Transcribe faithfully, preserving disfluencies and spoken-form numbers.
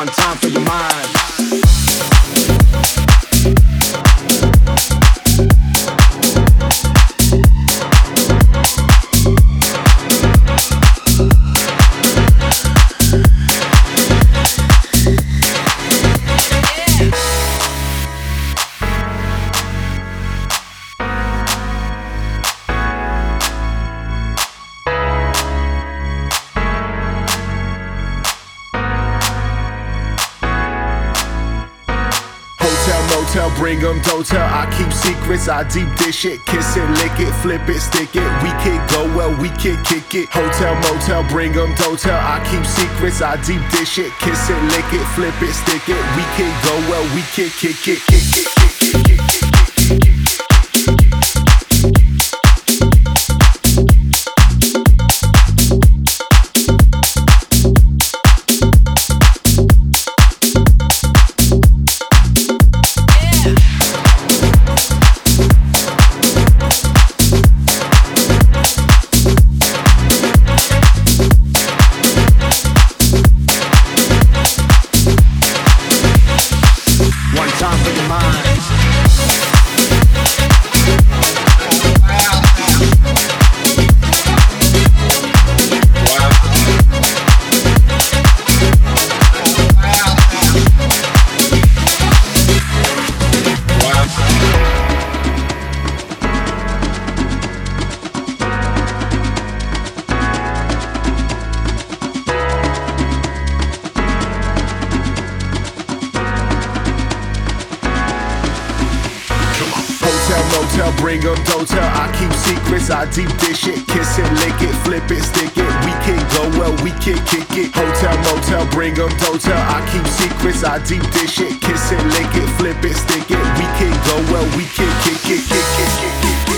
One time for your mind. Motel, bring them, don't tell, I keep secrets, I deep dish shit, kiss it, lick it, flip it, stick it, we can go well, we can kick it. Hotel, motel, bring them, don't tell, I keep secrets, I deep dish shit, kiss it, lick it, flip it, stick it, we can go well, we can kick it, kick it, kick it, kick it. Motel, bring them, don't tell, I keep secrets, I deep dish shit, kiss it, lick it, flip it, stick it, we can go well, we can kick it. Hotel, motel, bring them, don't tell, I keep secrets, I deep dish shit, kiss it, lick it, flip it, stick it, we can go well, we can kick it, kick it, kick it, kick it.